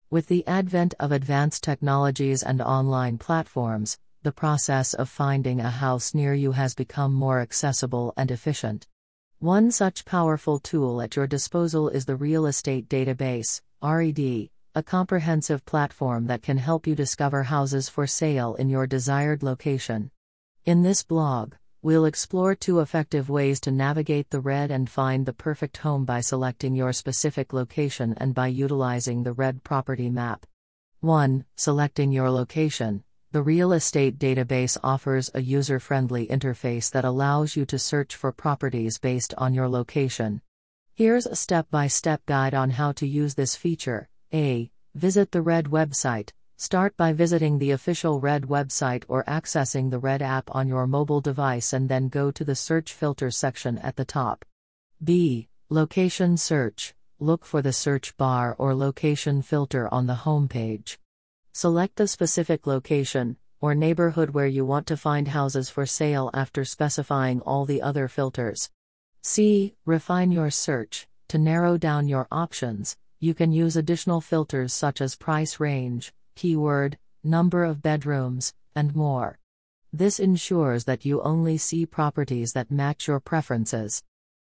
With the advent of advanced technologies and online platforms, the process of finding a house near you has become more accessible and efficient. One such powerful tool at your disposal is the Real Estate Database, RED, a comprehensive platform that can help you discover houses for sale in your desired location. In this blog, we'll explore 2 effective ways to navigate the RED and find the perfect home by selecting your specific location and by utilizing the RED property map. 1. Selecting your location. The Real Estate Database offers a user-friendly interface that allows you to search for properties based on your location. Here's a step-by-step guide on how to use this feature. A. Visit the RED website. Start by visiting the official RED website or accessing the RED app on your mobile device and then go to the search filter section at the top. B. Location search. Look for the search bar or location filter on the home page. Select the specific location, or neighborhood where you want to find houses for sale after specifying all the other filters. C. Refine your search. To narrow down your options, you can use additional filters such as price range, keyword, number of bedrooms, and more. This ensures that you only see properties that match your preferences.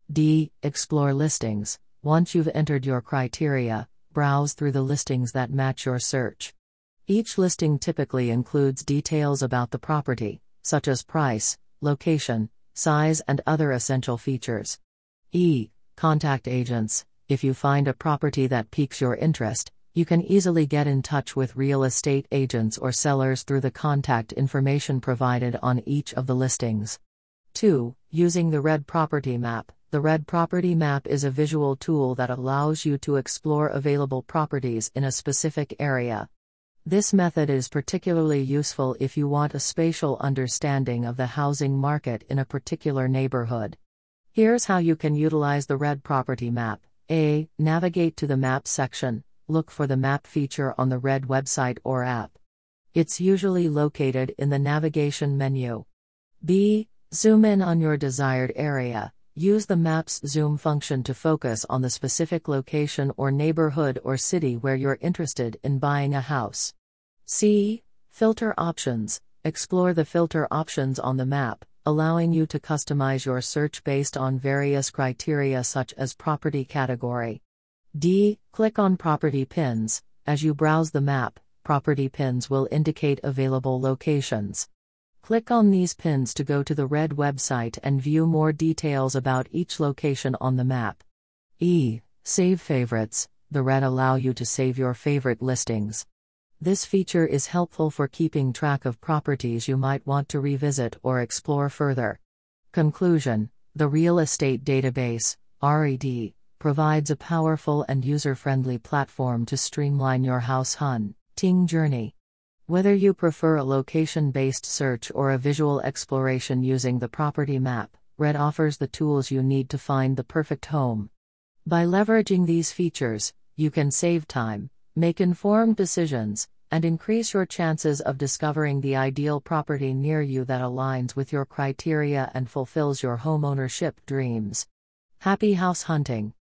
D. Explore listings. Once you've entered your criteria, browse through the listings that match your search. Each listing typically includes details about the property, such as price, location, size, and other essential features. E. Contact agents. If you find a property that piques your interest, you can easily get in touch with real estate agents or sellers through the contact information provided on each of the listings. 2. Using the RED property map. The RED property map is a visual tool that allows you to explore available properties in a specific area. This method is particularly useful if you want a spatial understanding of the housing market in a particular neighborhood. Here's how you can utilize the RED property map. A. Navigate to the Map section. Look for the map feature on the RED website or app. It's usually located in the navigation menu. B. Zoom in on your desired area. Use the map's zoom function to focus on the specific location or neighborhood or city where you're interested in buying a house. C. Filter options. Explore the filter options on the map, allowing you to customize your search based on various criteria such as property category. D. Click on property pins. As you browse the map, property pins will indicate available locations. Click on these pins to go to the RED website and view more details about each location on the map. E. Save favorites. The RED allow you to save your favorite listings. This feature is helpful for keeping track of properties you might want to revisit or explore further. Conclusion. The Real Estate Database, RED, provides a powerful and user-friendly platform to streamline your house hunting journey. Whether you prefer a location-based search or a visual exploration using the property map, RED offers the tools you need to find the perfect home. By leveraging these features, you can save time, make informed decisions, and increase your chances of discovering the ideal property near you that aligns with your criteria and fulfills your homeownership dreams. Happy house hunting!